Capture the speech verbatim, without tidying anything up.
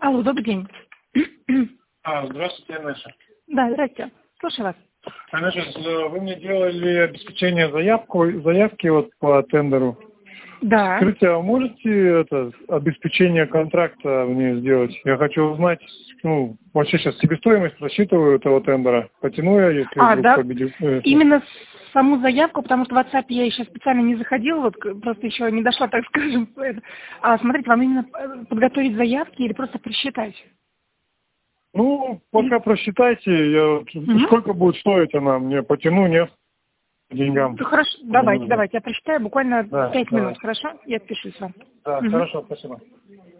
Алло, добрый день. А, здравствуйте, Анеша. Да, здравствуйте. Слушаю вас. Анеша, вы мне делали обеспечение заявку, заявки вот по тендеру. Да. Скажите, а можете это обеспечение контракта мне сделать? Я хочу узнать, ну, вообще сейчас себестоимость рассчитываю этого тендера. Потяну я, если А, вдруг да? победил. Именно саму заявку, потому что в WhatsApp я еще специально не заходила, вот просто еще не дошла, так скажем. А смотрите, вам именно подготовить заявки или просто просчитать? Ну, пока просчитайте, я, Угу. сколько будет стоить она мне, потяну, нет, по деньгам. Ну, хорошо, давайте, давайте, я просчитаю буквально Да, пять давай. минут, хорошо? Я отпишусь вам. Да, Угу. хорошо, спасибо.